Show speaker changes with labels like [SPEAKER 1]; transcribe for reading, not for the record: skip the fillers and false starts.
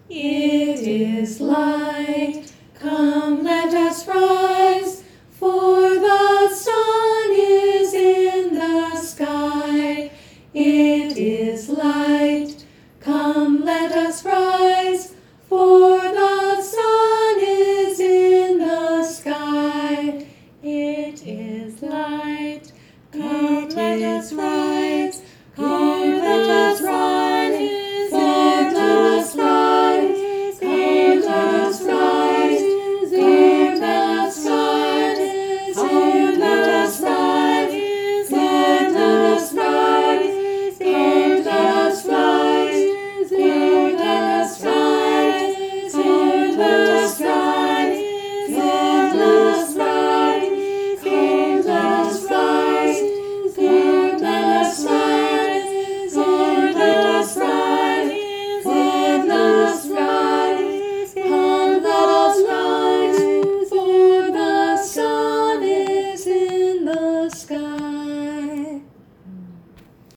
[SPEAKER 1] It is light. Come, let us rise, for the sun is in the sky. It is light. Come, let us rise, for the sun is in the sky. It is light. Come, let us rise. Come, let us rise. Come, let us rise. Come, let us rise. Come, let us rise. Come, let us rise. Come, let us rise. Come, let us rise. Come, let us rise. Come, let us rise. Come, let us rise. Come, let us rise. Come, let us rise. Come, let us rise. Come, let us rise. Come, let us rise. For the sun is in the sky.